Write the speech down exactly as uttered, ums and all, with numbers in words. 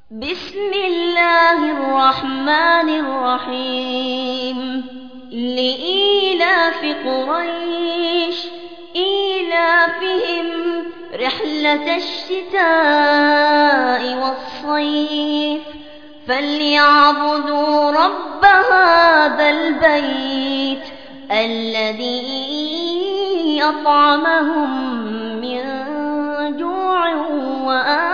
بسم الله الرحمن الرحيم لإيلاف قريش إيلافهم رحلة الشتاء والصيف فليعبدوا رب هذا البيت الذي أطعمهم من جوع وآمنهم